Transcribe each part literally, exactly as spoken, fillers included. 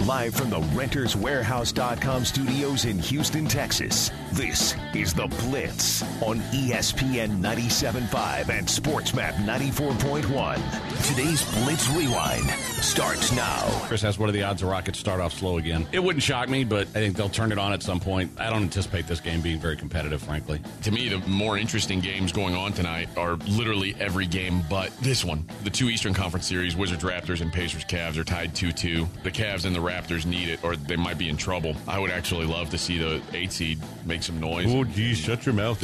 Live from the Renters Warehouse dot com studios in Houston, Texas, this is The Blitz on E S P N ninety-seven point five and SportsMap ninety-four point one. Today's Blitz Rewind starts now. Chris asks, what are the odds the Rockets start off slow again? It wouldn't shock me, but I think they'll turn it on at some point. I don't anticipate this game being very competitive, frankly. To me, the more interesting games going on tonight are literally every game but this one. The two Eastern Conference series, Wizards Raptors and Pacers Cavs, are tied two two. The Cavs and the Raptors need it, or they might be in trouble. I would actually love to see the eight seed make some noise. Oh, geez, shut your mouth.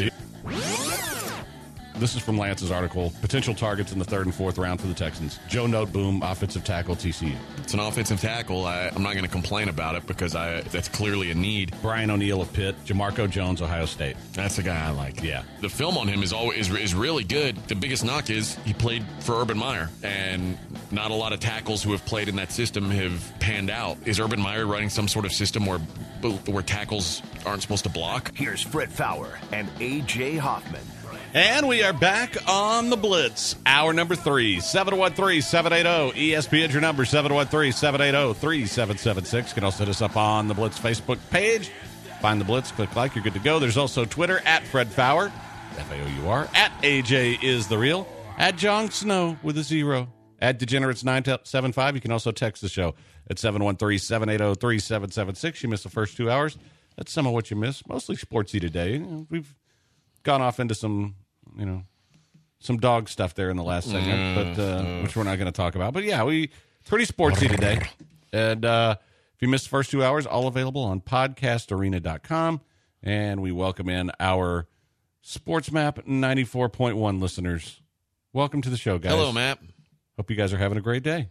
This is from Lance's article. Potential targets in the third and fourth round for the Texans. Joe Noteboom, offensive tackle, T C U. It's an offensive tackle. I, I'm not going to complain about it because I, that's clearly a need. Brian O'Neill of Pitt. Jamarco Jones, Ohio State. That's the guy I like. Yeah. The film on him is always is, is really good. The biggest knock is he played for Urban Meyer, and not a lot of tackles who have played in that system have panned out. Is Urban Meyer running some sort of system where where tackles aren't supposed to block? Here's Fred Fowler and A J Hoffman. And we are back on the Blitz. Hour number three, seven one three, seven eight zero. E S P N, your number, seven one three, seven eight zero, three seven seven six. You can also hit us up on the Blitz Facebook page. Find the Blitz, click like, you're good to go. There's also Twitter, at Fred Fowler, F A O U R, at A J is the real, at Jon Snow with a zero, at Degenerates nine seven five. You can also text the show at seven one three, seven eight zero, three seven seven six. You missed the first two hours. That's some of what you missed. Mostly sportsy today. We've gone off into some, you know, some dog stuff there in the last segment, but uh, which we're not going to talk about. But yeah, we pretty sportsy today. And uh, if you missed the first two hours, all available on podcast arena dot com. And we welcome in our SportsMap ninety-four point one listeners. Welcome to the show, guys. Hello, Matt. Hope you guys are having a great day.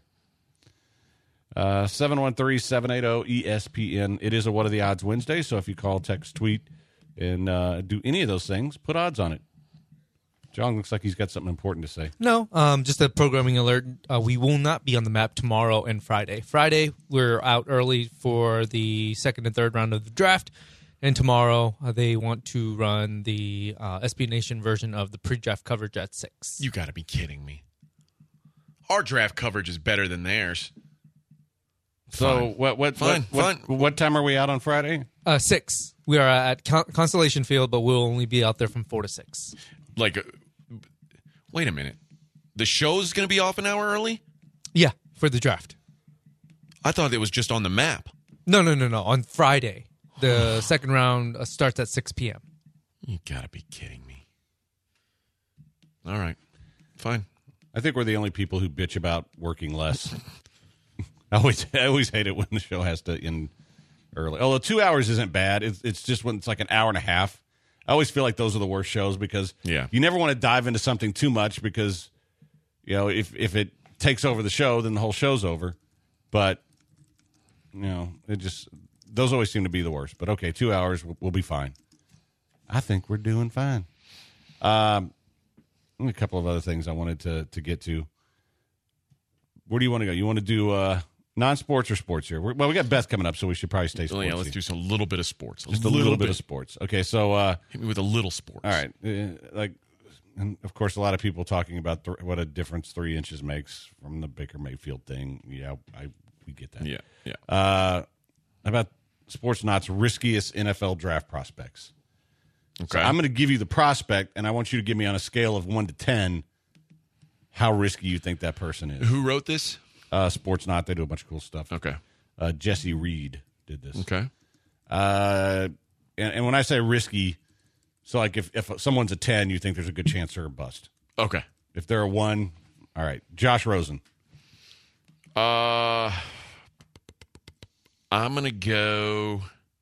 Uh, seven one three, seven eight zero, E S P N. It is a What Are the Odds Wednesday, so if you call, text, tweet, and uh, do any of those things, put odds on it. John looks like he's got something important to say. No, um, just a programming alert. Uh, we will not be on the map tomorrow and Friday. Friday, we're out early for the second and third round of the draft. And tomorrow, uh, they want to run the uh, S B Nation version of the pre-draft coverage at six. You got to be kidding me. Our draft coverage is better than theirs. So Fine. what what, Fine. what, what, what time are we out on Friday? Uh, six. We are at Con- Constellation Field, but we'll only be out there from four to six. Like, uh, wait a minute. The show's going to be off an hour early? Yeah, for the draft. I thought it was just on the map. No, no, no, no. On Friday, the second round uh, starts at six p.m. You got to be kidding me. All right. Fine. I think we're the only people who bitch about working less. I always, I always hate it when the show has to end early. Although two hours isn't bad. It's, it's just when it's like an hour and a half. I always feel like those are the worst shows because yeah. you never want to dive into something too much because, you know, if, if it takes over the show, then the whole show's over. But, you know, it just, those always seem to be the worst. But, okay, two hours, we'll, we'll be fine. I think we're doing fine. Um, a couple of other things I wanted to, to get to. Where do you want to go? You want to do uh, non-sports or sports here? We're, well, we got Beth coming up, so we should probably stay sports. Oh, yeah, let's do some little bit of sports. Just a little, little bit. bit of sports. Okay, so uh, hit me with a little sports. All right, uh, like, and of course, a lot of people talking about th- what a difference three inches makes from the Baker Mayfield thing. Yeah, I we get that. Yeah, yeah. Uh, how about Sports Not's riskiest N F L draft prospects? Okay, so I'm going to give you the prospect, and I want you to give me on a scale of one to ten how risky you think that person is. Who wrote this? Uh, Sports Not. They do a bunch of cool stuff. Okay. Uh, Jesse Reed did this. Okay. Uh, and, and when I say risky, so like if, if someone's a ten, you think there's a good chance they're a bust. Okay. If they're a one, all right. Josh Rosen. Uh, I'm going to go...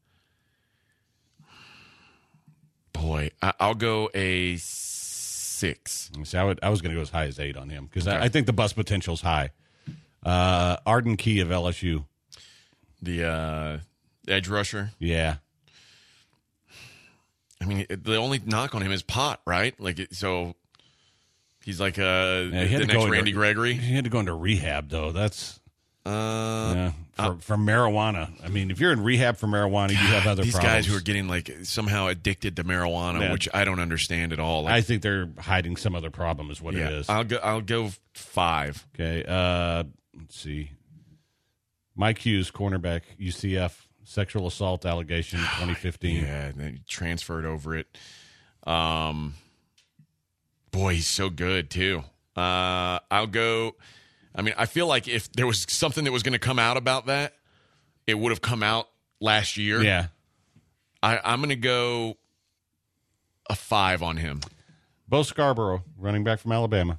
Boy, I, I'll go a six. See, I, would, I was going to go as high as eight on him because okay. I, I think the bust potential's high. Uh, Arden Key of L S U. The uh, edge rusher? Yeah. I mean, the only knock on him is pot, right? Like, it, so he's like uh, yeah, he the next Randy into, Gregory. He had to go into rehab, though. That's uh, yeah, for, uh, for marijuana. I mean, if you're in rehab for marijuana, you have other these problems. guys who are getting like somehow addicted to marijuana, yeah. which I don't understand at all. Like, I think they're hiding some other problem, is what yeah, it is. I'll go. I'll go five. Okay. Uh, let's see. Mike Hughes, cornerback, U C F, sexual assault allegation, twenty fifteen. Yeah, and then he transferred over it. Um, boy, he's so good, too. Uh, I'll go. I mean, I feel like if there was something that was going to come out about that, it would have come out last year. Yeah. I, I'm going to go a five on him. Bo Scarborough, running back from Alabama.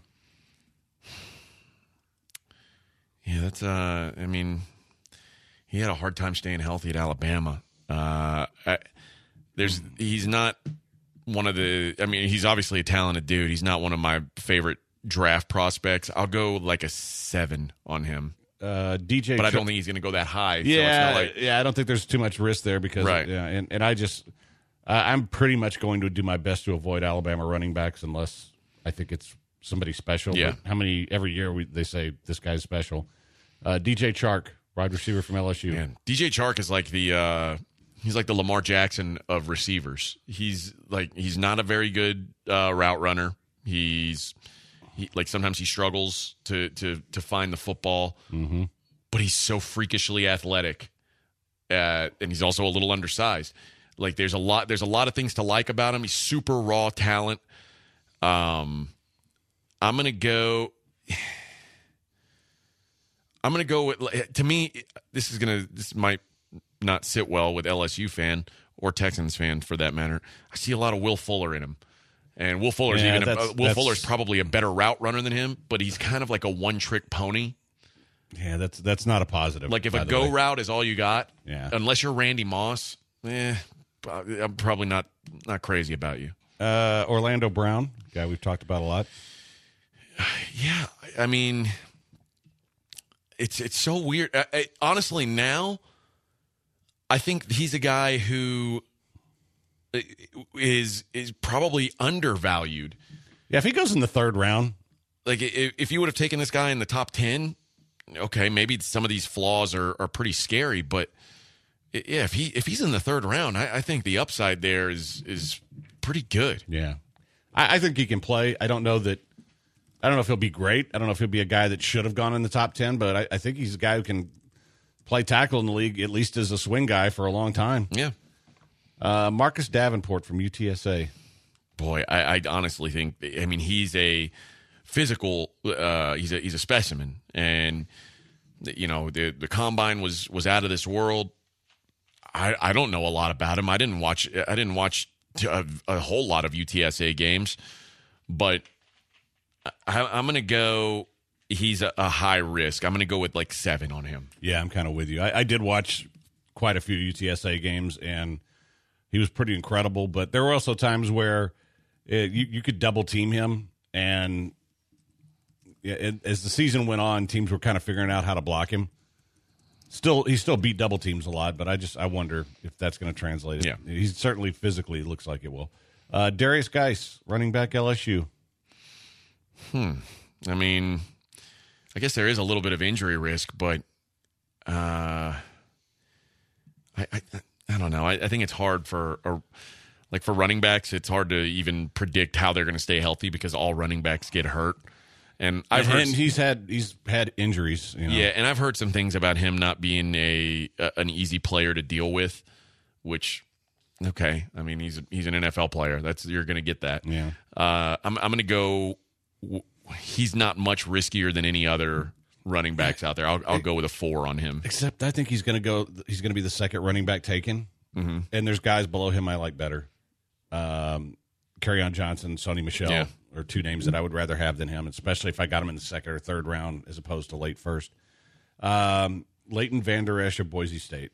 Yeah, that's, uh, I mean, he had a hard time staying healthy at Alabama. Uh, I, there's, he's not one of the, I mean, he's obviously a talented dude. He's not one of my favorite draft prospects. I'll go like a seven on him. Uh, D J, but I don't think he's going to go that high. So yeah, it's not like, yeah, I don't think there's too much risk there because, right. yeah, and, and I just, uh, I'm pretty much going to do my best to avoid Alabama running backs unless I think it's somebody special. Yeah. But how many every year we, they say this guy's special? Uh, D J Chark, wide receiver from L S U. Man, D J Chark is like the uh, he's like the Lamar Jackson of receivers. He's like he's not a very good uh, route runner. He's he, like sometimes he struggles to to to find the football, mm-hmm. but he's so freakishly athletic, uh, and he's also a little undersized. Like there's a lot there's a lot of things to like about him. He's super raw talent. Um, I'm gonna go. I'm going to go with, to me, this is going to, this might not sit well with L S U fan or Texans fan for that matter. I see a lot of Will Fuller in him. And Will Fuller's yeah, even, a, uh, Will that's, Fuller's probably a better route runner than him, but he's kind of like a one trick pony. Yeah, that's that's not a positive. Like if a go way. route is all you got, yeah. unless you're Randy Moss, eh, I'm probably not, not crazy about you. Uh, Orlando Brown, guy we've talked about a lot. Yeah, I mean, it's it's so weird. I, I, honestly, now I think he's a guy who is is probably undervalued. Yeah, if he goes in the third round, like if, if you would have taken this guy in the top ten, okay, maybe some of these flaws are, are pretty scary. But yeah, if he if he's in the third round, I, I think the upside there is is pretty good. Yeah, I, I think he can play. I don't know that. I don't know if he'll be great. I don't know if he'll be a guy that should have gone in the top ten, but I, I think he's a guy who can play tackle in the league, at least as a swing guy, for a long time. Yeah. Uh, Marcus Davenport from U T S A. Boy, I, I honestly think, I mean, he's a physical, uh, he's a he's a specimen. And, you know, the the combine was, was out of this world. I, I don't know a lot about him. I didn't watch, I didn't watch a, a whole lot of U T S A games, but I, I'm going to go, he's a, a high risk. I'm going to go with like seven on him. Yeah, I'm kind of with you. I, I did watch quite a few U T S A games, and he was pretty incredible. But there were also times where it, you, you could double team him, and it, as the season went on, teams were kind of figuring out how to block him. Still, he still beat double teams a lot, but I just I wonder if that's going to translate it. Yeah. He's certainly physically looks like it will. Uh, Darius Geis, running back L S U. Hmm. I mean, I guess there is a little bit of injury risk, but uh, I, I I don't know. I, I think it's hard for or, like for running backs. It's hard to even predict how they're going to stay healthy because all running backs get hurt. And I've and, heard and he's had he's had injuries. You know? Yeah, and I've heard some things about him not being a, a an easy player to deal with, which. Okay, I mean he's he's an N F L player. That's you're going to get that. Yeah. Uh, I'm I'm going to go. He's not much riskier than any other running backs out there. I'll I'll go with a four on him. Except I think he's going to go. He's going to be the second running back taken, mm-hmm. and there's guys below him I like better. Um, Kerryon Johnson, Sonny Michel Yeah. are two names that I would rather have than him, especially if I got him in the second or third round as opposed to late first. Um, Leighton Vander Esch of Boise State.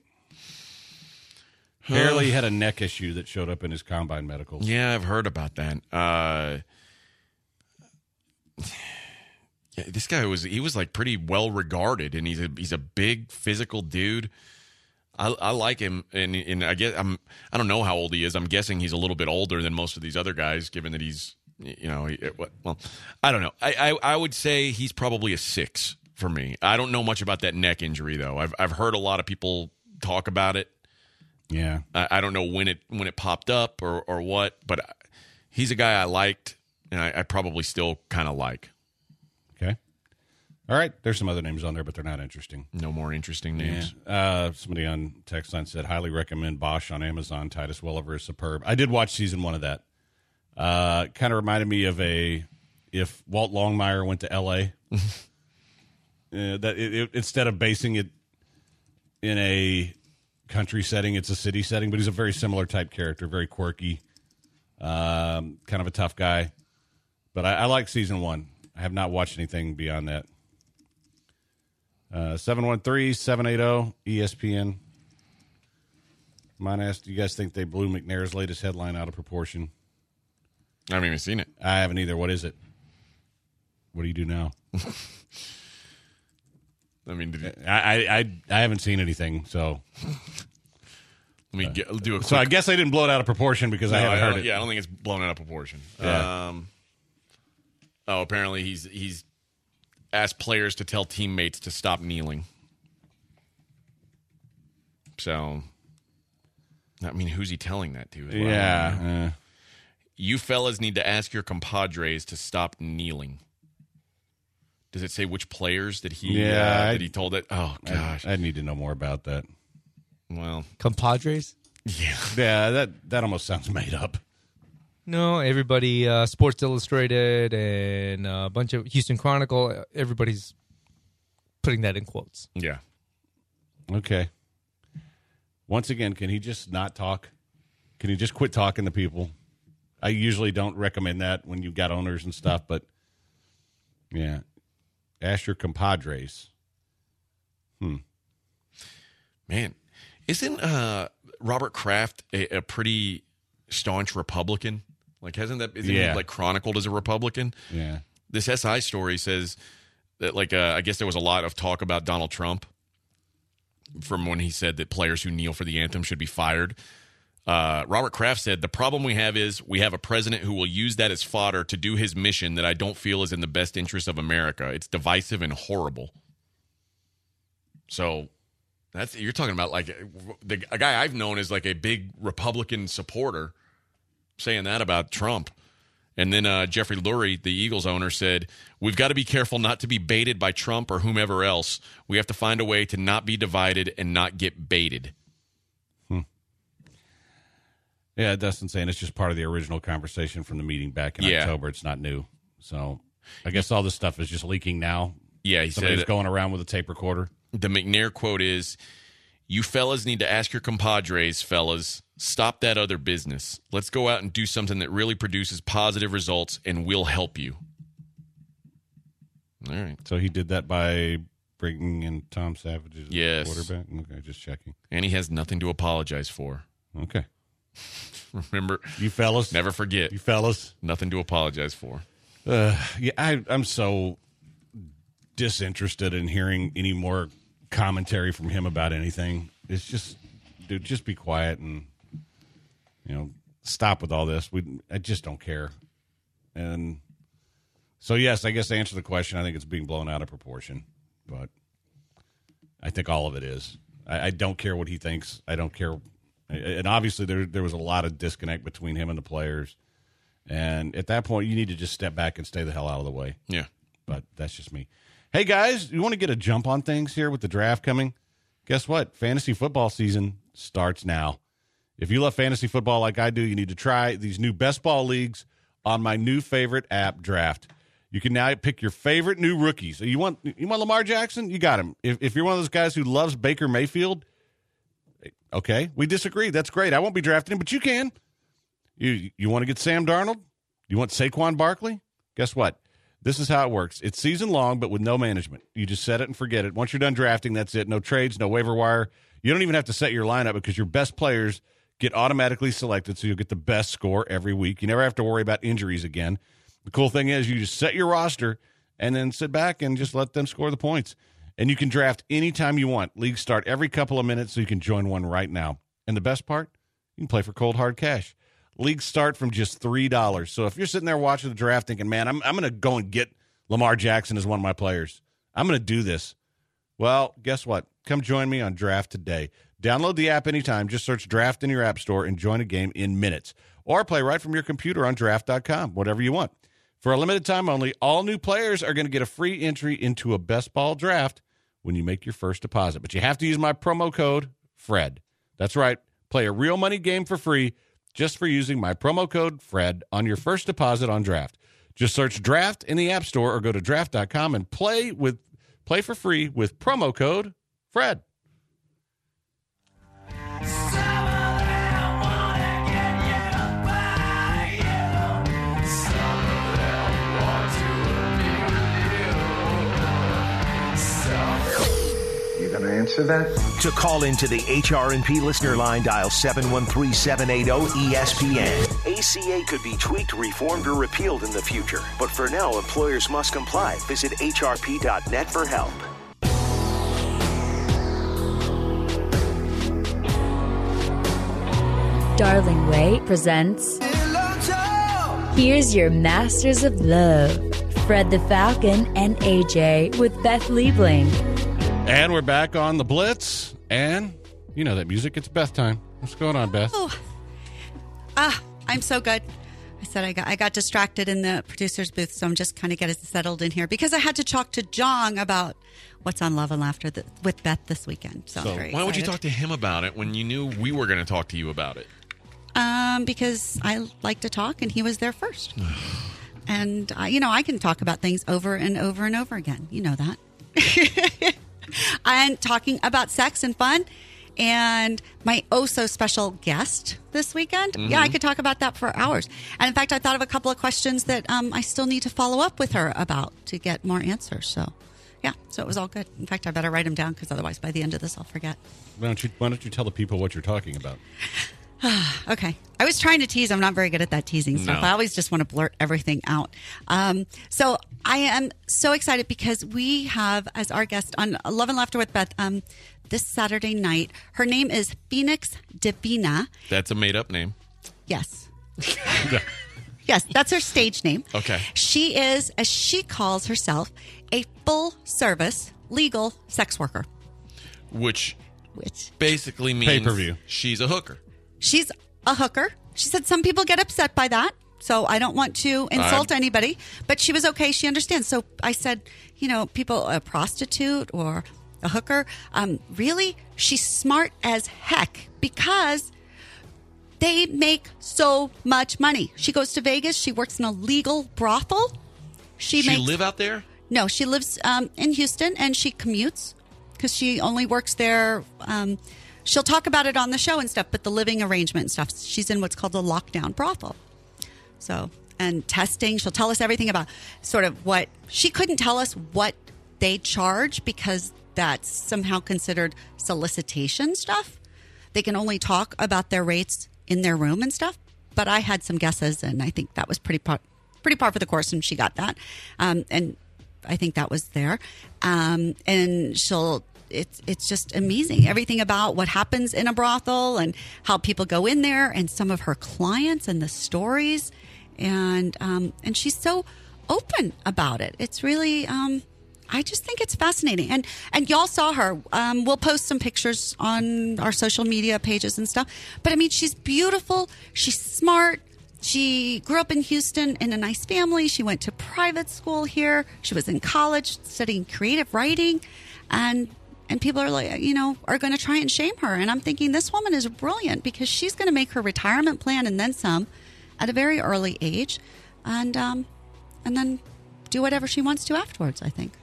Apparently he had a neck issue that showed up in his combine medicals. Yeah, I've heard about that. Uh, yeah, this guy was he was like pretty well regarded, and he's a he's a big physical dude. I, I like him, and and I guess I'm I don't know how old he is. I'm guessing he's a little bit older than most of these other guys, given that he's you know he, well I don't know. I, I I would say he's probably a six for me. I don't know much about that neck injury though. I've I've heard a lot of people talk about it. Yeah, I, I don't know when it when it popped up or or what, but he's a guy I liked, and I, I probably still kind of like. Okay. All right, there's some other names on there, but they're not interesting. No more interesting names. Yeah. Uh, somebody on text line said, highly recommend Bosch on Amazon. Titus Welliver is superb. I did watch season one of that. Uh, kind of reminded me of a, if Walt Longmire went to L A, uh, that it, it, instead of basing it in a country setting, it's a city setting, but he's a very similar type character, very quirky, um, kind of a tough guy. But I, I like season one. I have not watched anything beyond that. Uh, seven one three, seven eight zero, E S P N. Mine asked, do you guys think they blew McNair's latest headline out of proportion? I haven't even seen it. I haven't either. What is it? What do you do now? I mean, did you, I, I I haven't seen anything, so. Let me get, do a quick. So I guess I didn't blow it out of proportion because no, I haven't I heard it. Yeah, I don't think it's blown out of proportion. Yeah. Um, oh, apparently he's he's asked players to tell teammates to stop kneeling. So, I mean, who's he telling that to? As well? Yeah. Uh, You fellas need to ask your compadres to stop kneeling. Does it say which players that he Yeah, uh, I- that he told it? Oh gosh. I, I need to know more about that. Well, Compadres? yeah. Yeah, that that almost sounds made up. No, everybody, uh, Sports Illustrated and a bunch of Houston Chronicle, everybody's putting that in quotes. Yeah. Okay. Once again, can he just not talk? Can he just quit talking to people? I usually don't recommend that when you've got owners and stuff, but yeah. Ask your compadres. Hmm. Man, isn't uh, Robert Kraft a, a pretty staunch Republican? Like, hasn't that isn't Yeah. he like chronicled as a Republican? Yeah. This S I story says that, like, uh, I guess there was a lot of talk about Donald Trump from when he said that players who kneel for the anthem should be fired. Uh, Robert Kraft said, the problem we have is we have a president who will use that as fodder to do his mission that I don't feel is in the best interest of America. It's divisive and horrible. So that's, you're talking about like the, a guy I've known as like a big Republican supporter saying that about Trump. And then uh, Jeffrey Lurie, the Eagles owner, said, we've got to be careful not to be baited by Trump or whomever else. We have to find a way to not be divided and not get baited. Yeah, Dustin's saying it's just part of the original conversation from the meeting back in Yeah. October. It's not new. So I guess all this stuff is just leaking now. Yeah, he Somebody's said going around with a tape recorder. the McNair quote is, you fellas need to ask your compadres, fellas, stop that other business. Let's go out and do something that really produces positive results, and we'll help you. All right. So he did that by bringing in Tom Savage as Yes. quarterback? Okay, just checking. And he has nothing to apologize for. Okay. Remember, You fellas. never forget, You fellas. nothing to apologize for. Uh, yeah, I, I'm so disinterested in hearing any more commentary from him about anything. It's just, dude, just be quiet and, you know, stop with all this. We, I just don't care. And so, yes, I guess to answer the question, I think it's being blown out of proportion. But I think all of it is. I, I don't care what he thinks. I don't care. And obviously, there there was a lot of disconnect between him and the players. And at that point, you need to just step back and stay the hell out of the way. Yeah. But that's just me. Hey, guys, you want to get a jump on things here with the draft coming? Guess what? Fantasy football season starts now. If you love fantasy football like I do, you need to try these new best ball leagues on my new favorite app, Draft. You can now pick your favorite new rookies. You want you want Lamar Jackson? You got him. If, if you're one of those guys who loves Baker Mayfield, okay, we disagree. That's great. I won't be drafting him, but you can. You you want to get Sam Darnold? You want Saquon Barkley? Guess what? This is how it works. It's season long, but with no management. You just set it and forget it. Once you're done drafting, that's it. No trades, no waiver wire. You don't even have to set your lineup because your best players get automatically selected, so you'll get the best score every week. You never have to worry about injuries again. The cool thing is you just set your roster and then sit back and just let them score the points. And you can draft anytime you want. Leagues start every couple of minutes, so you can join one right now. And the best part, you can play for cold, hard cash. Leagues start from just three dollars. So if you're sitting there watching the draft thinking, man, I'm, I'm going to go and get Lamar Jackson as one of my players. I'm going to do this. Well, guess what? Come join me on Draft today. Download the app anytime. Just search Draft in your app store and join a game in minutes. Or play right from your computer on draft dot com, whatever you want. For a limited time only, all new players are going to get a free entry into a best ball draft when you make your first deposit. But you have to use my promo code, Fred. That's right. Play a real money game for free just for using my promo code, Fred, on your first deposit on Draft. Just search Draft in the App Store or go to draft dot com and play with play for free with promo code, Fred. Going to answer that? To call into the H R and P listener line, dial seven one three, seven eight zero, E S P N. A C A could be tweaked, reformed, or repealed in the future. But for now, employers must comply. Visit H R P dot net for help. Darling Way presents Here's Your Masters of Love. Fred the Falcon and A J with Beth Liebling. And we're back on the Blitz, and you know that music. It's Beth time. What's going on, Beth? Oh, ah, I'm so good. I said I got I got distracted in the producer's booth, so I'm just kind of getting settled in here because I had to talk to Jong about what's on Love and Laughter th- with Beth this weekend. So, So I'm very why would you excited. talk to him about it when you knew we were going to talk to you about it? Um, because I like to talk, and he was there first. And uh, you know, I can talk about things over and over and over again. You know that. And talking about sex and fun, and my oh so special guest this weekend. Mm-hmm. Yeah, I could talk about that for hours. And in fact, I thought of a couple of questions that um, I still need to follow up with her about to get more answers. So, yeah, so it was all good. In fact, I better write them down because otherwise, by the end of this, I'll forget. Why don't you Why don't you tell the people what you're talking about? Okay. I was trying to tease. I'm not very good at that teasing stuff. No. I always just want to blurt everything out. Um, so I am so excited because we have as our guest on Love and Laughter with Beth um, this Saturday night. Her name is Phoenix Divina. That's a made-up name. Yes. Yes, that's her stage name. Okay. She is, as she calls herself, a full-service legal sex worker. Which Which basically means Pay-per-view. she's a hooker. She's a hooker. She said some people get upset by that. So I don't want to insult I'm- anybody, but she was okay. She understands. So I said, you know, people, a prostitute or a hooker, um, really, she's smart as heck because they make so much money. She goes to Vegas. She works in a legal brothel. She, She makes live out there? no, she lives um, in Houston and she commutes because she only works there. Um, she'll talk about it on the show and stuff, but the living arrangement and stuff, she's in what's called a lockdown brothel. So, and testing, she'll tell us everything about sort of what, she couldn't tell us what they charge because that's somehow considered solicitation stuff. They can only talk about their rates in their room and stuff. But I had some guesses, and I think that was pretty par, pretty par for the course, and she got that. Um, and I think that was there. Um, and she'll, it's it's just amazing. Everything about what happens in a brothel and how people go in there and some of her clients and the stories. And um, and she's so open about it. It's really, um, I just think it's fascinating. And and y'all saw her. Um, we'll post some pictures on our social media pages and stuff. But I mean, she's beautiful. She's smart. She grew up in Houston in a nice family. She went to private school here. She was in college studying creative writing. And and people are like, you know, are going to try and shame her. And I'm thinking this woman is brilliant because she's going to make her retirement plan and then some at a very early age. And um, and then do whatever she wants to afterwards, I think.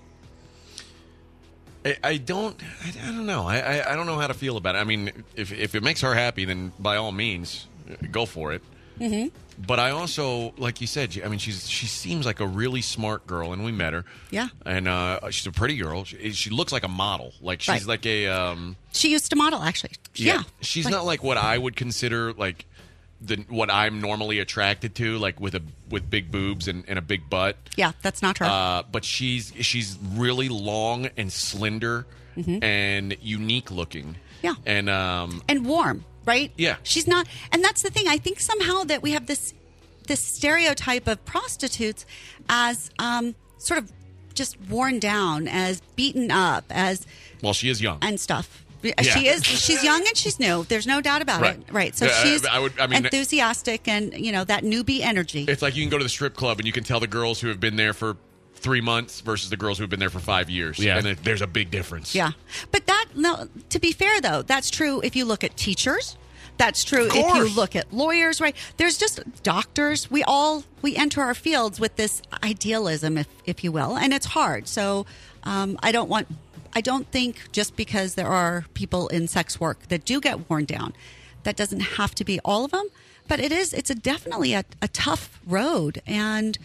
I, I don't. I, I don't know. I, I I don't know how to feel about it. I mean, if if it makes her happy, then by all means, go for it. Mm-hmm. But I also, like you said, I mean, she's she seems like a really smart girl, and we met her. Yeah. And uh, she's a pretty girl. She, she looks like a model. Like she's Right. like a. Um, She used to model, actually. Yeah. She's Like- not like what I would consider like the what I'm normally attracted to, like with a with big boobs and, and a big butt. Yeah, that's not her. Uh, but she's she's really long and slender and unique looking. Yeah. And um, and warm, right? Yeah. She's not, and that's the thing. I think somehow that we have this this stereotype of prostitutes as um, sort of just worn down, as beaten up, as well, she is young. and stuff. She is. She's young and she's new. There's no doubt about Right. it. Right. So Yeah, she's I would- I mean- enthusiastic and, you know, that newbie energy. It's like you can go to the strip club and you can tell the girls who have been there for three months versus the girls who have been there for five years. Yeah. And it- there's a big difference. Yeah. But that, no, to be fair, though, that's true if you look at teachers. That's true Of if you course. look at lawyers, right? There's just doctors. We all, we enter our fields with this idealism, if, if you will, and it's hard. So um, I don't want... I don't think just because there are people in sex work that do get worn down, that doesn't have to be all of them. But it is, it's a definitely a, a tough road. And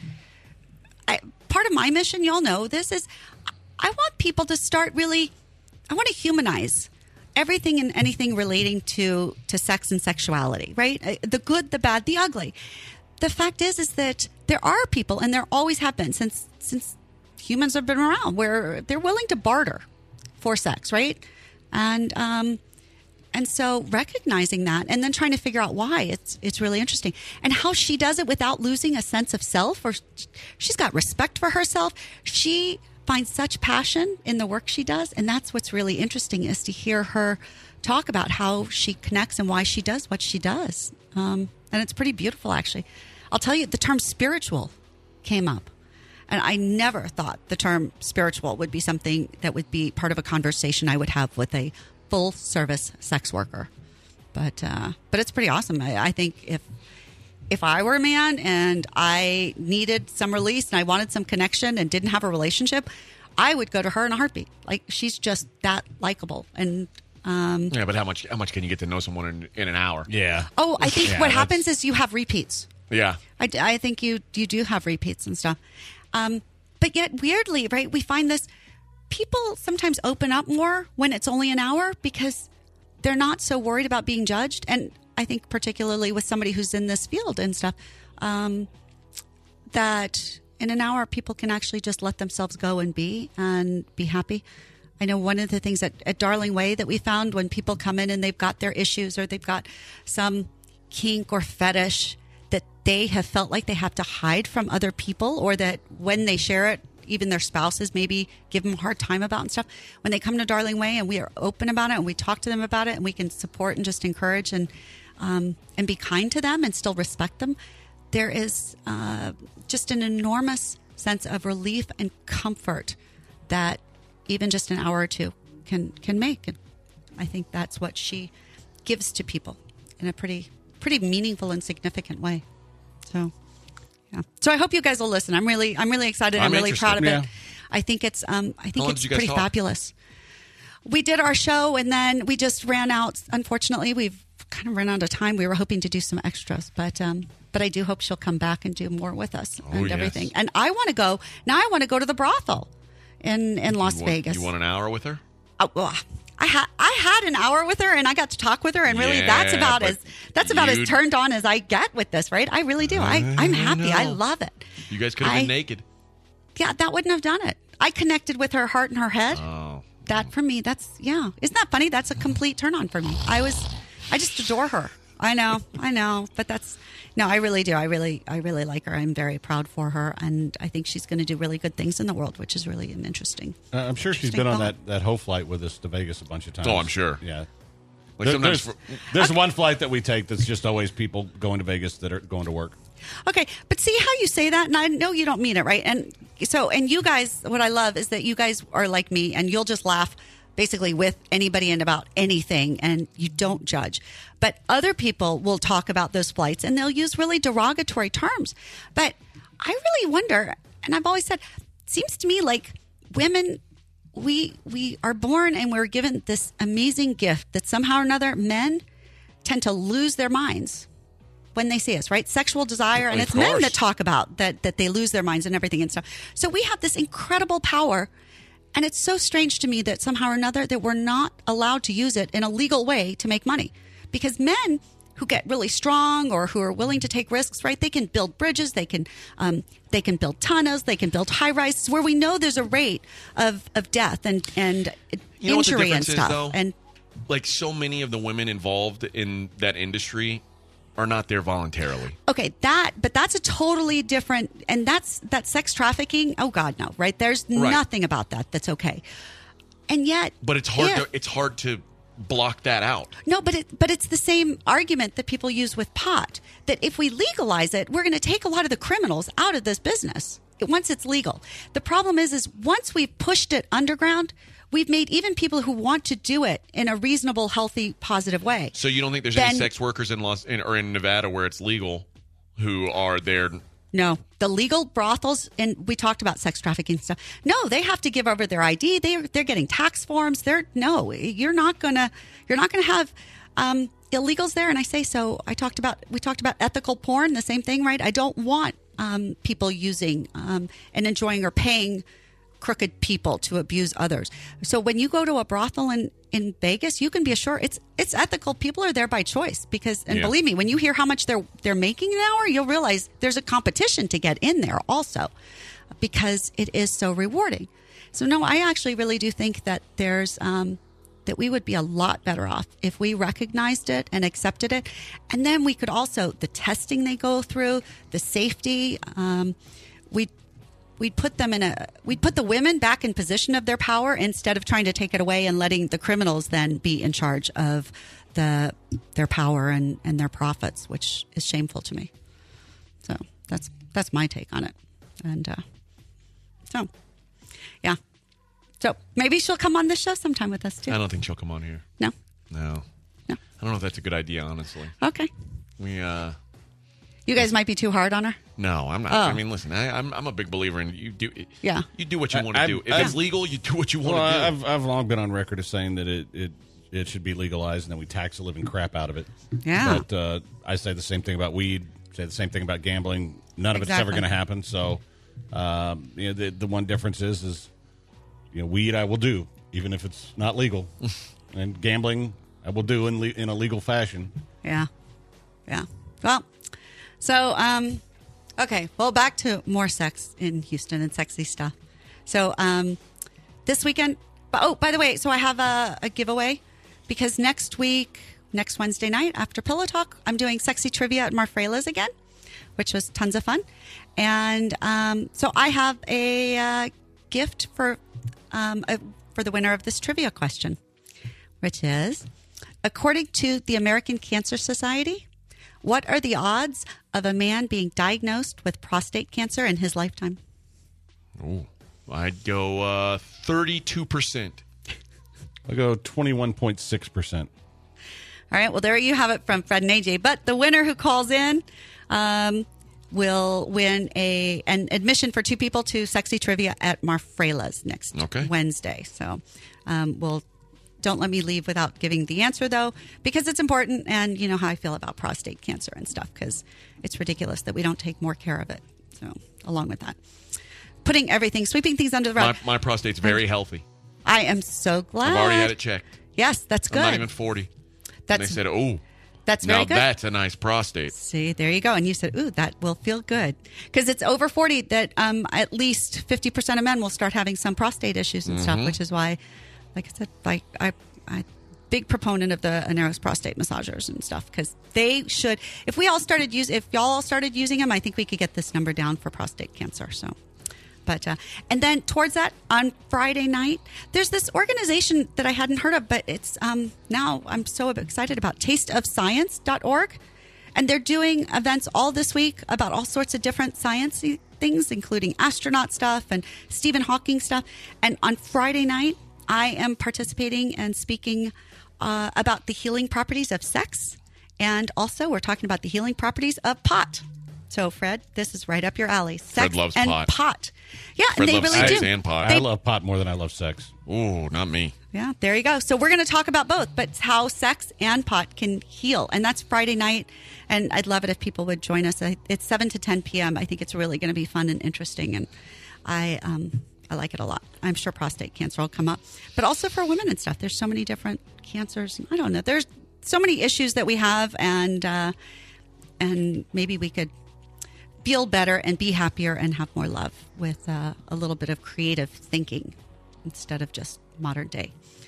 I, part of my mission, y'all know this, is I want people to start really, I want to humanize everything and anything relating to, to sex and sexuality, right? The good, the bad, the ugly. The fact is, is that there are people, and there always have been since, since humans have been around, where they're willing to barter for sex, right? And um, and so recognizing that and then trying to figure out why, it's it's really interesting. And how she does it without losing a sense of self, or she's got respect for herself. She finds such passion in the work she does, and that's what's really interesting, is to hear her talk about how she connects and why she does what she does. Um, and it's pretty beautiful, actually. I'll tell you, the term spiritual came up. And I never thought the term spiritual would be something that would be part of a conversation I would have with a full service sex worker. But uh, but it's pretty awesome. I, I think if if I were a man and I needed some release and I wanted some connection and didn't have a relationship, I would go to her in a heartbeat. Like, she's just that likable. And um, Yeah, but how much how much can you get to know someone in, in an hour? Yeah. oh, I think Yeah, what that's- happens is you have repeats. Yeah. I, I think you you do have repeats and stuff. Um, but yet, weirdly, right, we find this, people sometimes open up more when it's only an hour because they're not so worried about being judged. And I think particularly with somebody who's in this field and stuff, um, that in an hour, people can actually just let themselves go and be and be happy. I know one of the things at, at Darling Way that we found, when people come in and they've got their issues or they've got some kink or fetish that they have felt like they have to hide from other people, or that when they share it, even their spouses maybe give them a hard time about and stuff. When they come to Darling Way and we are open about it and we talk to them about it and we can support and just encourage and um, and be kind to them and still respect them, there is uh, just an enormous sense of relief and comfort that even just an hour or two can can make. And I think that's what she gives to people in a pretty pretty meaningful and significant way. So, yeah. So I hope you guys will listen. I'm really, I'm really excited. I'm, I'm really interested. proud of Yeah. it. I think it's, um, I think long it's did you guys pretty talk? fabulous. We did our show and then we just ran out. Unfortunately, we've kind of run out of time. We were hoping to do some extras, but, um, but I do hope she'll come back and do more with us Oh, and yes. everything. And I want to go now. I want to go to the brothel in in Las You want, Vegas. You want an hour with her? Oh, well, I had I had an hour with her and I got to talk with her, and really Yeah, that's about but as that's about as you- turned on as I get with this, right? I really do. I, I'm happy. I know. love it. You guys could have I- been naked. Yeah, that wouldn't have done it. I connected with her heart and her head. Oh. That for me, that's yeah. Isn't that funny? That's a complete turn on for me. I was I just adore her. I know, I know, but that's no, I really do. I really, I really like her. I'm very proud for her, and I think she's going to do really good things in the world, which is really an interesting. Uh, I'm sure she's Interesting been on thought. that, that whole flight with us to Vegas a bunch of times. Oh, I'm sure. Yeah. Like There- sometimes there's for- there's one flight that we take that's just always people going to Vegas that are going to work. Okay, but see how you say that, and I know you don't mean it, right? And so, and you guys, what I love is that you guys are like me, and you'll just laugh basically with anybody and about anything, and you don't judge. But other people will talk about those flights, and they'll use really derogatory terms. But I really wonder, and I've always said, seems to me like women, we we are born and we're given this amazing gift that somehow or another men tend to lose their minds when they see us, right? Sexual desire, and Of it's men course. that talk about that that they lose their minds and everything and stuff. So we have this incredible power, and it's so strange to me that somehow or another that we're not allowed to use it in a legal way to make money. Because men who get really strong or who are willing to take risks, right? They can build bridges, they can um, they can build tunnels, they can build high rises where we know there's a rate of, of death and and You know what the injury and difference is, stuff. though? And like so many of the women involved in that industry are not there voluntarily. okay, that, but that's a totally different, and that's that sex trafficking. Oh God, no, right? There's Right. nothing about that that's okay. And yet, But it's hard if- to it's hard to block that out. No, but it, but it's the same argument that people use with pot, that if we legalize it, we're going to take a lot of the criminals out of this business once it's legal. The problem is, is once we've pushed it underground, we've made even people who want to do it in a reasonable, healthy, positive way. So you don't think there's then, any sex workers in Los in, or in Nevada where it's legal who are there? No, the legal brothels, and we talked about sex trafficking stuff. No, they have to give over their I D. They they're getting tax forms. They're no, you're not gonna you're not gonna have um, illegals there. And I say so. I talked about we talked about ethical porn, the same thing, right? I don't want um, people using um, and enjoying or paying crooked people to abuse others. So when you go to a brothel in, in Vegas, you can be assured it's it's ethical. People are there by choice because, and Yeah. believe me, when you hear how much they're they're making an hour, you'll realize there's a competition to get in there also because it is so rewarding. So no, I actually really do think that there's um, that we would be a lot better off if we recognized it and accepted it, and then we could also the testing they go through, the safety. Um, we We'd put them in a. We'd put the women back in position of their power instead of trying to take it away and letting the criminals then be in charge of the their power and, and their profits, which is shameful to me. So that's that's my take on it, and uh, so yeah. So maybe she'll come on this show sometime with us too. I don't think she'll come on here. No, No. no. I don't know if that's a good idea, honestly. Okay, We, uh, you guys might be too hard on her. no, I'm not. Oh. I mean, listen, I, I'm I'm a big believer in you do. Yeah. You do what you I- want to I've- do. If I've- it's legal, you do what you want Well, to do. I've I've long been on record as saying that it, it it should be legalized and then we tax the living crap out of it. Yeah. But uh, I say the same thing about weed. Say the same thing about gambling. None of it's ever Exactly. going to happen. So, um, you know, the the one difference is is you know, weed I will do even if it's not legal, and gambling I will do in le- in a legal fashion. Yeah. Yeah. Well, so, um, okay. Well, back to more sex in Houston and sexy stuff. So, um, this weekend, oh, by the way, so I have a, a giveaway because next week, next Wednesday night after Pillow Talk, I'm doing sexy trivia at Marfrela's again, which was tons of fun. And, um, so I have a, uh, gift for, um, a, for the winner of this trivia question, which is, according to the American Cancer Society, what are the odds of a man being diagnosed with prostate cancer in his lifetime? Ooh, I'd go uh, thirty-two percent. I go twenty-one point six percent. All right, well, there you have it from Fred and A J. But the winner who calls in um, will win a an admission for two people to Sexy Trivia at Marfrela's next Okay. Wednesday. So um, we'll don't let me leave without giving the answer, though, because it's important. And you know how I feel about prostate cancer and stuff, because it's ridiculous that we don't take more care of it. So along with that, putting everything, sweeping things under the rug. My, my prostate's very healthy. I am so glad. I've already had it checked. Yes, that's good. I'm not even forty. That's and they said, "Oh, that's very now good. that's a nice prostate." See, there you go. And you said, ooh, that will feel good. Because it's over forty that um, at least fifty percent of men will start having some prostate issues and Mm-hmm. stuff, which is why, like I said, like I, I big proponent of the Aneros prostate massagers and stuff, because they should, if we all started use, if y'all all started using them, I think we could get this number down for prostate cancer. So, but, uh, and then towards that on Friday night, there's this organization that I hadn't heard of, but it's um, now I'm so excited about, taste of science dot org. And they're doing events all this week about all sorts of different sciencey things, including astronaut stuff and Stephen Hawking stuff. And on Friday night, I am participating and speaking uh, about the healing properties of sex. And also, we're talking about the healing properties of pot. So, Fred, this is right up your alley. Sex Fred loves and pot. pot. Yeah, Fred and they loves really sex do. and pot. I They- love pot more than I love sex. Ooh, not me. Yeah, there you go. So we're going to talk about both, but how sex and pot can heal. And that's Friday night. And I'd love it if people would join us. I- It's seven to ten p.m. I think it's really going to be fun and interesting. And I um, I like it a lot. I'm sure prostate cancer will come up. But also for women and stuff. There's so many different cancers. I don't know. There's so many issues that we have. And, uh, and maybe we could feel better and be happier and have more love with uh, a little bit of creative thinking instead of just modern day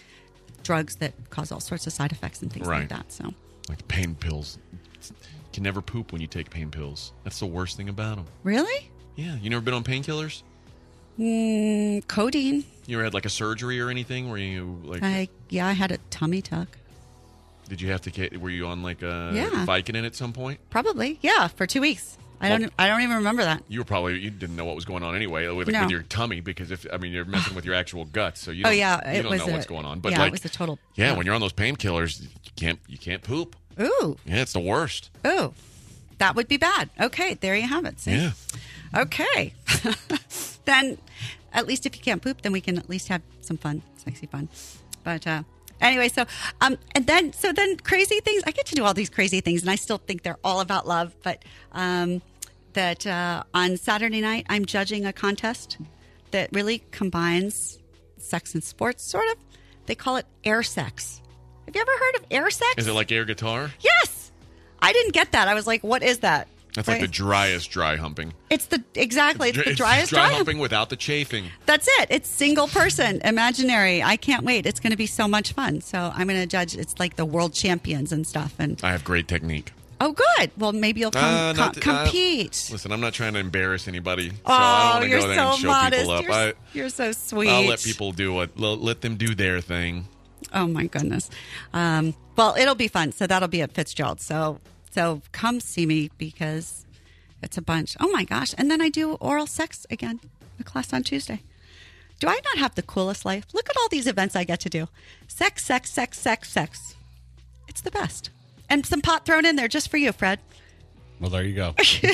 drugs that cause all sorts of side effects and things Right. like that. So, Like pain pills. You can never poop when you take pain pills. That's the worst thing about them. really? Yeah, you never been on painkillers? Mm, codeine. You ever had like a surgery or anything? Where you like? I yeah, I had a tummy tuck. Did you have to? get- Were you on like a Yeah. Vicodin at some point? Probably, yeah, for two weeks. I Well- don't. I don't even remember that. You were probably you didn't know what was going on anyway with, No. with your tummy because if I mean you're messing with your actual guts, so you Oh don't, yeah, you it don't was know a, what's going on. But yeah, like, it was a total. yeah, when you're on those painkillers, you can't you can't poop. Ooh, Yeah, it's the worst. ooh, that would be bad. Okay, there you have it. See? Yeah. Okay. Then, at least if you can't poop, then we can at least have some fun, sexy fun. But uh, anyway, so um, and then so then crazy things. I get to do all these crazy things, and I still think they're all about love. But um, that uh, on Saturday night, I'm judging a contest that really combines sex and sports, sort of. They call it air sex. Have you ever heard of air sex? Is it like air guitar? Yes. I didn't get that. I was like, what is that? That's like Right? the driest dry humping. It's the exactly. It's the It's driest dry dry humping without the chafing. That's it. It's single person, imaginary. I can't wait. It's going to be so much fun. So I'm going to judge. It's like the world champions and stuff. And I have great technique. oh, good. Well, maybe you'll come Uh, com- not th- uh, compete. Listen, I'm not trying to embarrass anybody, so oh, I don't want to you're go there so and show modest. people up. You're, I, you're so sweet. I'll let people do what let them do their thing. Oh my goodness. Um, well, it'll be fun. So that'll be at Fitzgerald. So so come see me because it's a bunch. Oh my gosh. And then I do oral sex again, a class on Tuesday. Do I not have the coolest life? Look at all these events I get to do. Sex, sex, sex, sex, sex. It's the best. And some pot thrown in there just for you, Fred. Well, there you go.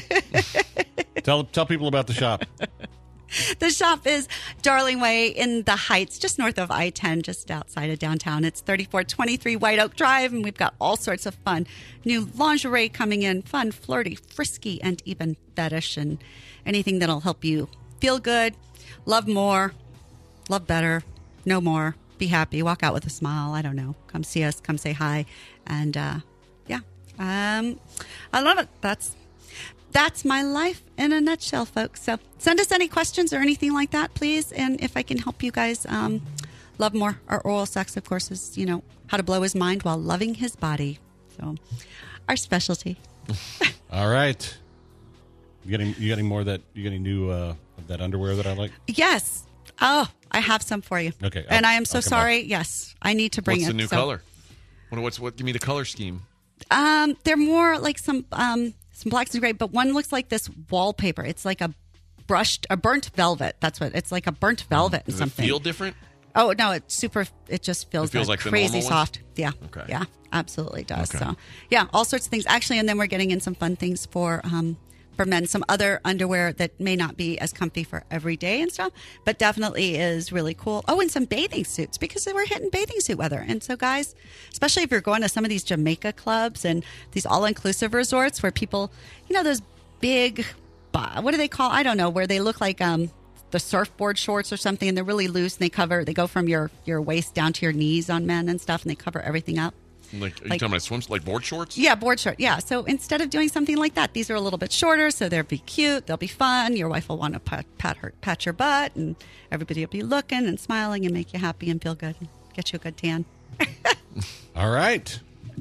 tell tell people about the shop. The shop is Darling Way in the Heights, just north of I ten, just outside of downtown. It's thirty-four twenty-three White Oak Drive, and we've got all sorts of fun. New lingerie coming in, fun, flirty, frisky, and even fetish, and anything that'll help you feel good, love more, love better, know more, be happy, walk out with a smile. I don't know. Come see us, come say hi. And uh, yeah, um, I love it. That's That's my life in a nutshell, folks. So send us any questions or anything like that, please. And if I can help you guys um, love more, our oral sex, of course, is, you know, how to blow his mind while loving his body. So our specialty. All right. You getting you getting more of that? You getting new uh, of that underwear that I like? Yes. Oh, I have some for you. Okay, and I'll- I am so I'll come sorry. Yes, I need to bring What's it. the new So, color? What, what's what? Give me the color scheme. Um, they're more like some um some blacks and gray, but one looks like this wallpaper. It's like a brushed, a burnt velvet. That's what it's like, a burnt velvet and Does something. it feel different? Oh no, it's super. It just feels, It feels like, like the crazy normal ones? soft. Yeah. Okay. Yeah, absolutely does. Okay. So yeah, all sorts of things actually, and then we're getting in some fun things for um for men. Some other underwear that may not be as comfy for every day and stuff, but definitely is really cool. Oh, and some bathing suits because we're hitting bathing suit weather. And so guys, especially if you're going to some of these Jamaica clubs and these all inclusive resorts where people, you know, those big, what do they call? I don't know, where they look like um. the surfboard shorts or something, and they're really loose and they cover, they go from your, your waist down to your knees on men and stuff, and they cover everything up. Like, are you Like- talking about swims, like board shorts? Yeah, board short. Yeah. So instead of doing something like that, these are a little bit shorter, so they'll be cute, they'll be fun. Your wife will want to pat, pat her, pat your butt, and everybody will be looking and smiling and make you happy and feel good and get you a good tan. All right.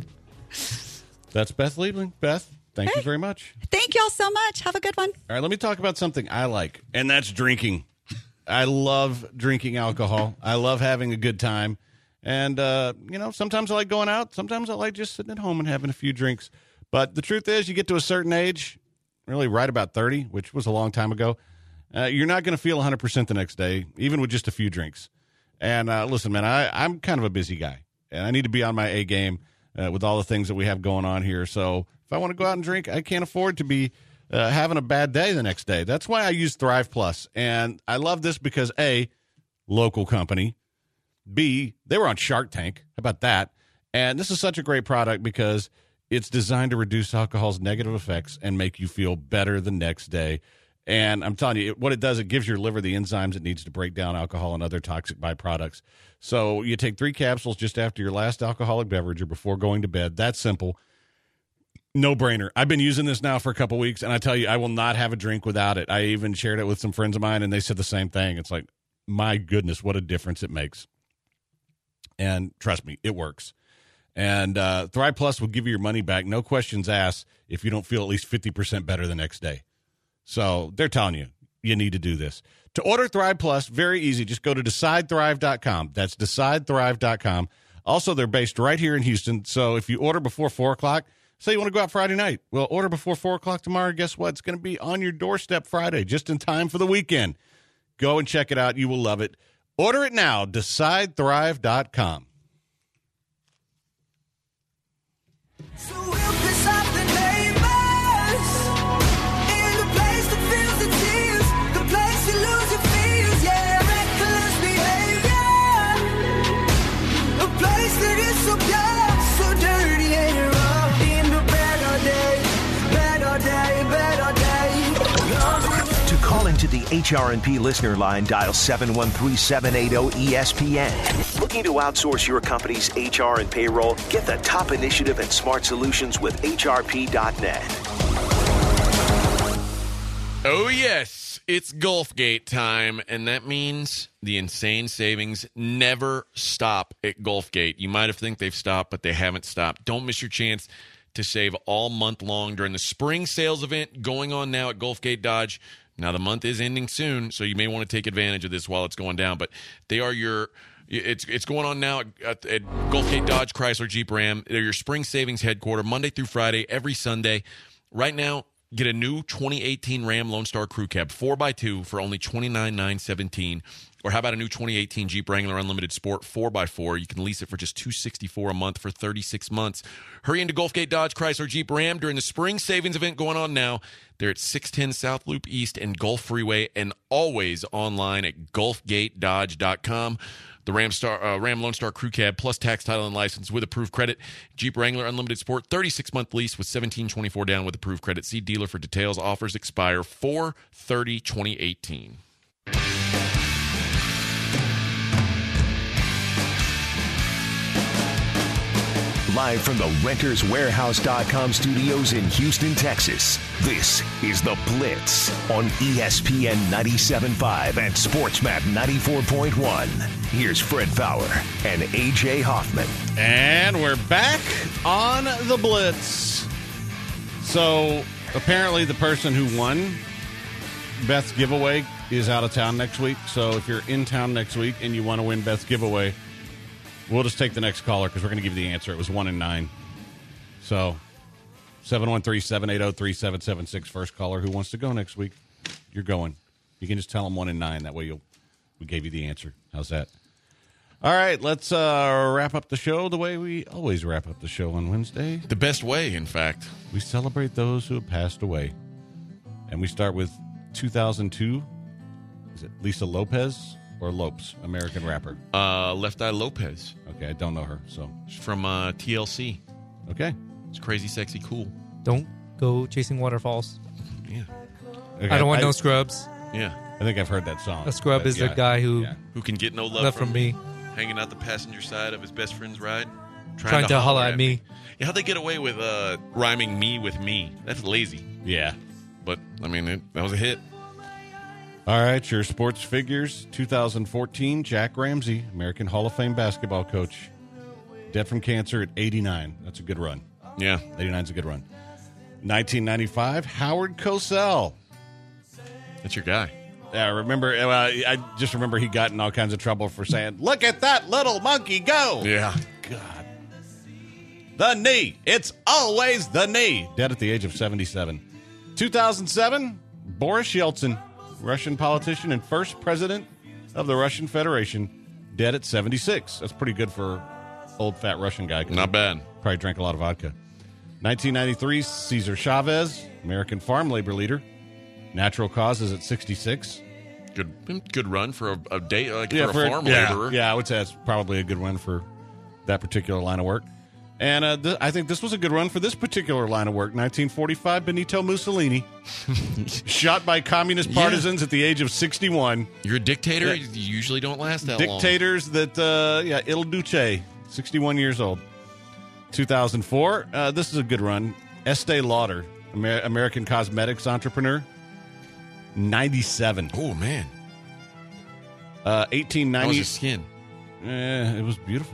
That's Beth Liebling. Beth, thank you very much. Thank y'all so much. Have a good one. All right, let me talk about something I like, and that's drinking. I love drinking alcohol. I love having a good time. And, uh, you know, sometimes I like going out. Sometimes I like just sitting at home and having a few drinks. But the truth is, you get to a certain age, really right about thirty, which was a long time ago, uh, you're not going to feel one hundred percent the next day, even with just a few drinks. And uh, listen, man, I, I'm kind of a busy guy, and I need to be on my A game uh, with all the things that we have going on here. So if I want to go out and drink, I can't afford to be uh, having a bad day the next day. That's why I use Thrive Plus. And I love this because, A, local company. B, they were on Shark Tank. How about that? And this is such a great product because it's designed to reduce alcohol's negative effects and make you feel better the next day. And I'm telling you, what it does, it gives your liver the enzymes it needs to break down alcohol and other toxic byproducts. So you take three capsules just after your last alcoholic beverage or before going to bed. That's simple. No brainer. I've been using this now for a couple weeks, and I tell you, I will not have a drink without it. I even shared it with some friends of mine, and they said the same thing. It's like, my goodness, what a difference it makes. And trust me, it works. And uh, Thrive Plus will give you your money back, no questions asked, if you don't feel at least fifty percent better the next day. So they're telling you, you need to do this. To order Thrive Plus, very easy. Just go to decide thrive dot com. That's decide thrive dot com. Also, they're based right here in Houston. So if you order before four o'clock, say you want to go out Friday night. Well, order before four o'clock tomorrow. Guess what? It's going to be on your doorstep Friday, just in time for the weekend. Go and check it out. You will love it. Order it now. decide thrive dot com. So we'll piss off the neighbors in the place that feels the tears, the place you lose your fears, yeah, reckless behavior, a place that is so pure, so dirty and rough. In the better day, better day, better day. To call into the H R and P listener line, dial seven one three, seven eight zero, E S P N. Looking to outsource your company's H R and payroll? Get the top initiative and smart solutions with H R P dot net. Oh, yes, it's Gulfgate time, and that means the insane savings never stop at Gulfgate. You might have think they've stopped, but they haven't stopped. Don't miss your chance to save all month long during the spring sales event going on now at Gulfgate Dodge. Now, the month is ending soon, so you may want to take advantage of this while it's going down, but they are your It's it's going on now at, at Gulfgate Dodge, Chrysler, Jeep, Ram. They're your spring savings headquarters, Monday through Friday, every Sunday. Right now, get a new twenty eighteen Ram Lone Star Crew Cab four by two for only twenty-nine thousand nine hundred seventeen dollars. Or how about a new twenty eighteen Jeep Wrangler Unlimited Sport four by four? You can lease it for just two hundred sixty-four dollars a month for thirty-six months. Hurry into Gulfgate Dodge, Chrysler, Jeep, Ram during the spring savings event going on now. They're at six ten South Loop East and Gulf Freeway, and always online at gulfgate dodge dot com. The Ram Star, uh, Ram Lone Star Crew Cab plus tax, title, and license with approved credit. Jeep Wrangler Unlimited Sport, thirty-six month lease with seventeen twenty-four down with approved credit. See dealer for details. Offers expire four thirty twenty eighteen. Live from the renters warehouse dot com studios in Houston, Texas, this is The Blitz on E S P N ninety-seven point five and SportsMap ninety-four point one. Here's Fred Fowler and A J Hoffman. And we're back on The Blitz. So apparently the person who won Beth's giveaway is out of town next week. So if you're in town next week and you want to win Beth's giveaway, we'll just take the next caller because we're going to give you the answer. It was one in nine. So seven one three, seven eight zero, three seven seven six. First caller who wants to go next week, you're going. You can just tell them one in nine. That way you'll we gave you the answer. How's that? All right, let's uh, wrap up the show the way we always wrap up the show on Wednesday. The best way, in fact. We celebrate those who have passed away. And we start with two thousand two. Is it Lisa Lopez? Or Lopes, American rapper. Uh, Left Eye Lopez. Okay, I don't know her, so. She's from uh, T L C. Okay. It's crazy, sexy, cool. Don't go chasing waterfalls. Yeah. Okay, I don't want I, no scrubs. Yeah. I think I've heard that song. A scrub but is yeah, the guy who yeah. Who can get no love, left from me. Hanging out the passenger side of his best friend's ride. Trying to holler at me. Yeah, how'd they get away with uh, rhyming me with me? That's lazy. Yeah. But, I mean, it, that was a hit. All right, your sports figures. two thousand fourteen, Jack Ramsey, American Hall of Fame basketball coach. Dead from cancer at eighty-nine. That's a good run. Yeah. eighty-nine is a good run. nineteen ninety-five, Howard Cosell. That's your guy. Yeah, remember, uh, I just remember he got in all kinds of trouble for saying, look at that little monkey go. Yeah. God. The knee. It's always the knee. Dead at the age of seventy-seven. two thousand seven, Boris Yeltsin, Russian politician and first president of the Russian Federation, dead at seventy-six. That's pretty good for old fat Russian guy. Not bad. Probably drank a lot of vodka. nineteen ninety-three, Cesar Chavez, American farm labor leader. Natural causes at sixty-six. Good good run for a, a day, like Yeah, for a farm yeah, laborer. Yeah, I would say that's probably a good one for that particular line of work. And uh, th- I think this was a good run for this particular line of work. nineteen forty-five, Benito Mussolini, shot by communist partisans yeah. at the age of sixty-one. You're a dictator. Yeah. You usually don't last that Dictators long. that, uh, yeah, Il Duce, sixty-one years old. two thousand four, uh, this is a good run. Estee Lauder, Amer- American cosmetics entrepreneur, ninety-seven. Oh, man. Uh, eighteen ninety. How was his skin? Eh, it was beautiful.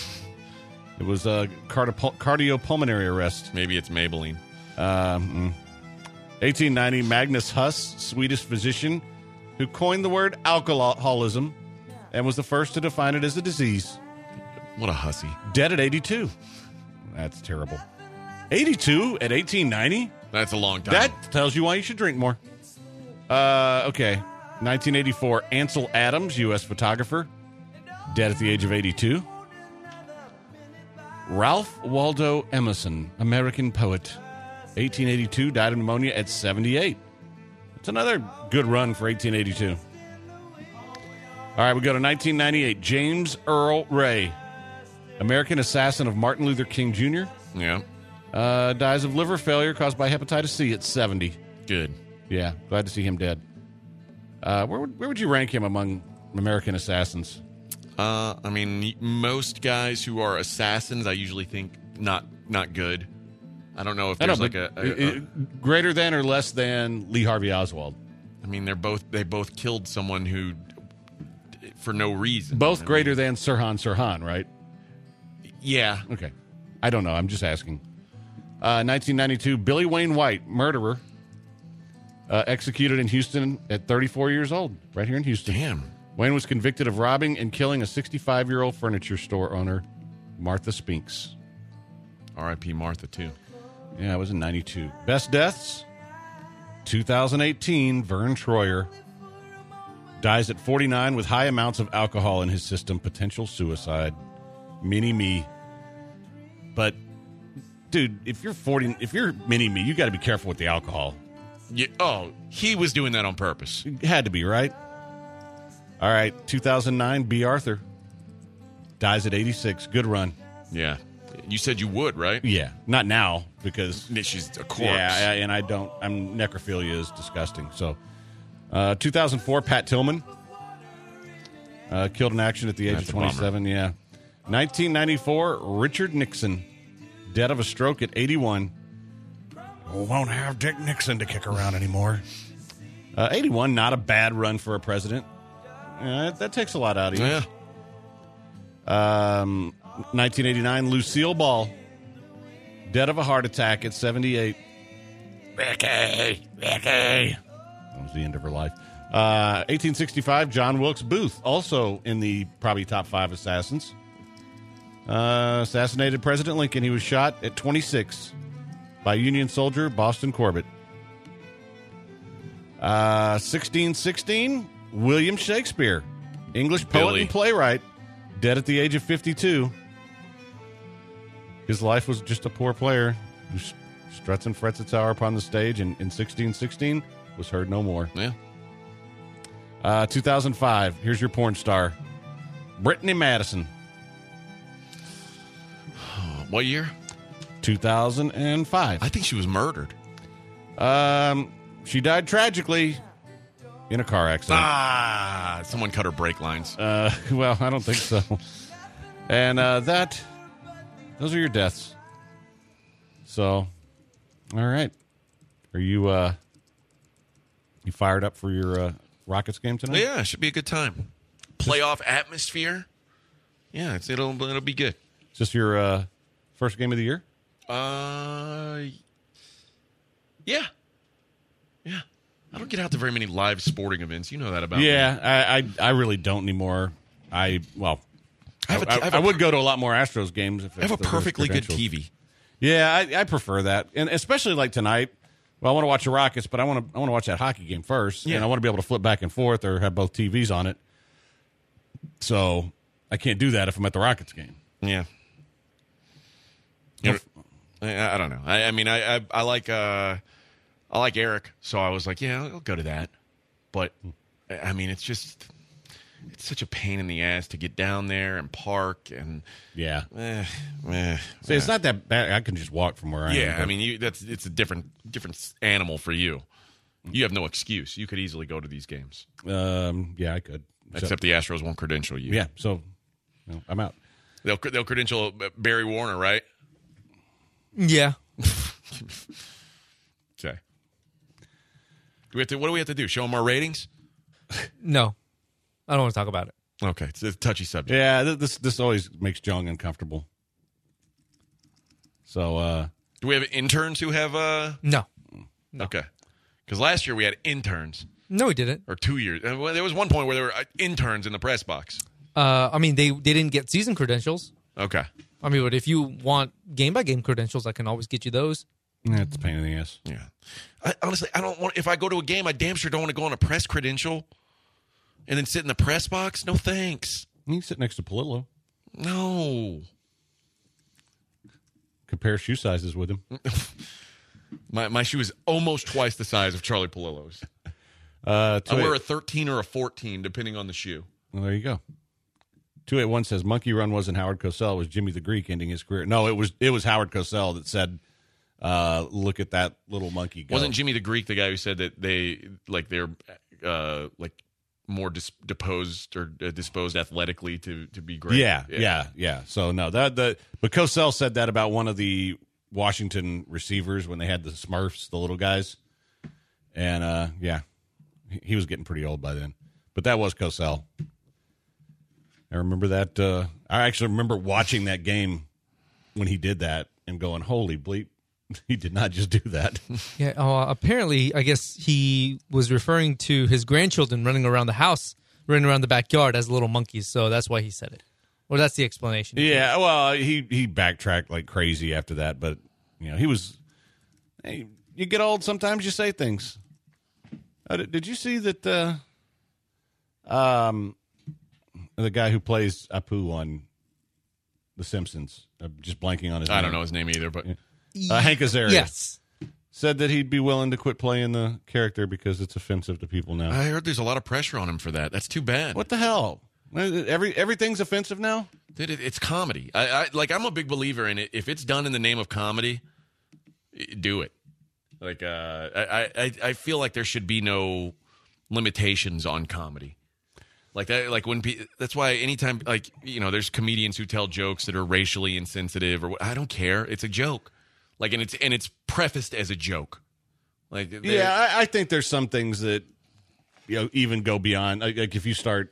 It was a cardio- cardiopulmonary arrest. Maybe it's Maybelline. Um, eighteen ninety, Magnus Huss, Swedish physician, who coined the word alcoholism and was the first to define it as a disease. What a hussy. Dead at eighty-two. That's terrible. eighty-two at eighteen ninety? That's a long time. That tells you why you should drink more. Uh, okay. nineteen eighty-four, Ansel Adams, U S photographer, dead at the age of eighty-two. Ralph Waldo Emerson, American poet, eighteen eighty-two, died of pneumonia at seventy-eight. It's another good run for eighteen eighty-two. All right, we go to nineteen ninety-eight. James Earl Ray, American assassin of Martin Luther King Junior Yeah. Uh, dies of liver failure caused by hepatitis C at seventy. Good. Yeah, glad to see him dead. Uh, where would where would you rank him among American assassins? Uh, I mean, most guys who are assassins, I usually think not not good. I don't know if I there's know, like a, but, a, uh, a. greater than or less than Lee Harvey Oswald. I mean, they're both they both killed someone who for no reason. Both I greater mean, than Sirhan Sirhan, right? Yeah. Okay, I don't know. I'm just asking. Uh, nineteen ninety-two, Billy Wayne White, murderer, uh, executed in Houston at thirty-four years old, right here in Houston. Damn. Wayne was convicted of robbing and killing a sixty-five-year-old furniture store owner, Martha Spinks. R I P Martha too. Yeah, it was in ninety-two. Best deaths, two thousand eighteen, Vern Troyer. Dies at forty-nine with high amounts of alcohol in his system. Potential suicide. Mini me. But, dude, if you're forty, if you're mini me, you got to be careful with the alcohol. Yeah. Oh, he was doing that on purpose. It had to be, right? All right, two thousand nine, B. Arthur. Dies at eighty-six. Good run. Yeah. You said you would, right? Yeah, not now because She's a corpse. yeah, and I don't. I'm necrophilia is disgusting. So, uh, two thousand four, Pat Tillman, uh, killed in action at the age That's of a bummer. twenty-seven. Yeah, nineteen ninety-four, Richard Nixon, dead of a stroke at eighty-one. Won't have Dick Nixon to kick around anymore. Uh, eighty-one, not a bad run for a president. Uh, that, that takes a lot out of you. Yeah. Um, nineteen eighty-nine, Lucille Ball, dead of a heart attack at seventy-eight. Ricky, Ricky. That was the end of her life. Uh, eighteen sixty-five, John Wilkes Booth, also in the probably top five assassins. Uh, assassinated President Lincoln. He was shot at twenty-six by Union soldier Boston Corbett. Uh, sixteen sixteen, William Shakespeare, English poet Billy. and playwright, dead at the age of fifty-two. His life was just a poor player who struts and frets its hour upon the stage, and in sixteen sixteen was heard no more. Yeah. Uh, two thousand five, here's your porn star, Brittany Madison. What year? two thousand five. I think she was murdered. Um, she died tragically in a car accident. Ah, someone cut her brake lines. Uh, well, I don't think so. And uh, that, those are your deaths. So, all right. Are you uh, you fired up for your uh, Rockets game tonight? Yeah, it should be a good time. Playoff atmosphere. Yeah, it's, it'll it'll be good. Is this your uh, first game of the year? Uh, yeah, yeah. I don't get out to very many live sporting events. You know that about me. Yeah, I, I I really don't anymore. I well, I have a- I, I have I a- would go to a lot more Astros games. If I have a perfectly good T V. Yeah, I, I prefer that, and especially like tonight. Well, I want to watch the Rockets, but I want to I want to watch that hockey game first, Yeah. and I want to be able to flip back and forth or have both T Vs on it. So I can't do that if I'm at the Rockets game. Yeah. You know, I, I don't know. I, I mean, I, I I like uh, I like Eric, so I was like, yeah, I'll go to that. But I mean, it's just it's such a pain in the ass to get down there and park and Yeah, eh, eh, see, it's eh. not that bad. I can just walk from where I am. Yeah, I but- mean, you, that's it's a different different animal for you. You have no excuse. You could easily go to these games, um, yeah, I could. except the Astros won't credential you. yeah, so no, I'm out. they'll they'll credential Barry Warner, right? Yeah. Okay. Do we have to? What do we have to do? Show them our ratings? No. I don't want to talk about it. Okay, it's a touchy subject. Yeah, th- this this always makes Jung uncomfortable. So, uh, Do we have interns who have uh No. Okay. Because last year we had interns. No, he didn't. Or two years. Uh, well, there was one point where there were uh, interns in the press box. Uh, I mean, they, they didn't get season credentials. Okay. I mean, but if you want game-by-game credentials, I can always get you those. Yeah, it's a pain in the ass. Yeah. I, honestly, I don't want. If I go to a game, I damn sure don't want to go on a press credential and then sit in the press box. No thanks. You can sit next to Polillo. No. Compare shoe sizes with him. my my shoe is almost twice the size of Charlie Polillo's. Uh, I wear a thirteen or a fourteen, depending on the shoe. Well, there you go. two eighty-one says Monkey Run wasn't Howard Cosell. It was Jimmy the Greek ending his career. No, it was it was Howard Cosell that said, uh, look at that little monkey go. Wasn't Jimmy the Greek the guy who said that they, like, they're, uh, like, more dis- deposed or uh, disposed athletically to, to be great? Yeah, yeah, yeah, yeah. So, no, that the but Cosell said that about one of the Washington receivers when they had the Smurfs, the little guys. And, uh, yeah, he, he was getting pretty old by then. But that was Cosell. I remember that. Uh, I actually remember watching that game when he did that and going, holy bleep, he did not just do that. Yeah. Uh, apparently, I guess he was referring to his grandchildren running around the house, running around the backyard as little monkeys. So that's why he said it. Well, that's the explanation. Yeah. Well, he, he backtracked like crazy after that. But, you know, he was, hey, you get old, sometimes you say things. Uh, did, did you see that uh, um, the guy who plays Apu on The Simpsons, I'm just blanking on his I name. don't know his name either, but Uh, Hank Azaria. Yes. Said that he'd be willing to quit playing the character because it's offensive to people now. I heard there's a lot of pressure on him for that. That's too bad. What the hell? Every everything's offensive now? Dude, it, it's comedy. I, I like. I'm a big believer in it. If it's done in the name of comedy, do it. Like, uh, I, I, I feel like there should be no limitations on comedy. Like that. Like when pe- that's why anytime, like, you know, there's comedians who tell jokes that are racially insensitive, or I don't care. It's a joke. Like, and it's and it's prefaced as a joke. Like, yeah, I, I think there's some things that, you know, even go beyond. Like, like if you start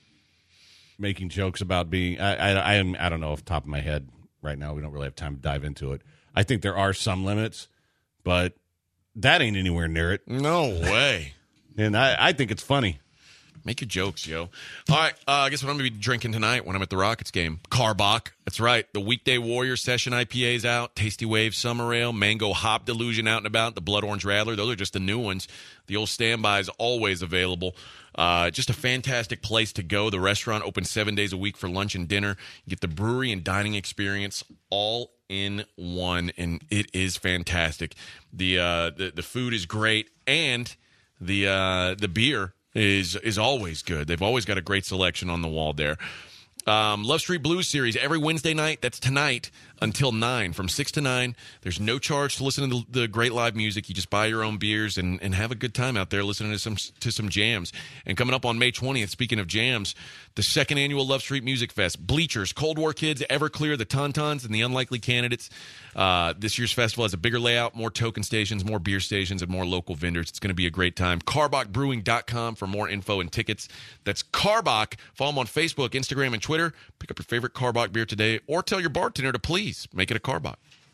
making jokes about being, I, I, I am, I don't know off the top of my head right now. We don't really have time to dive into it. I think there are some limits, but that ain't anywhere near it. No way. And I, I think it's funny. Make your jokes, yo. All right, uh, I guess what I'm going to be drinking tonight when I'm at the Rockets game. Carbach. That's right. The Weekday Warrior Session I P A's out. Tasty Wave Summer Ale. Mango Hop Delusion out and about. The Blood Orange Rattler. Those are just the new ones. The old standby is always available. Uh, just a fantastic place to go. The restaurant open seven days a week for lunch and dinner. You get the brewery and dining experience all in one, and it is fantastic. The uh, the, the food is great, and the uh, the beer is is always good. They've always got a great selection on the wall there. Um, Love Street Blues series every Wednesday night. That's tonight until nine, from six to nine. There's no charge to listen to the, the great live music. You just buy your own beers and, and have a good time out there listening to some to some jams. And coming up on May twentieth, speaking of jams, the second annual Love Street Music Fest. Bleachers, Cold War Kids, Everclear, the Tauntauns, and the Unlikely Candidates. Uh, this year's festival has a bigger layout, more token stations, more beer stations, and more local vendors. It's going to be a great time. Carbach Brewing dot com for more info and tickets. That's Carbach. Follow them on Facebook, Instagram, and Twitter. Pick up your favorite Carbach beer today, or tell your bartender to please make it a Carbach.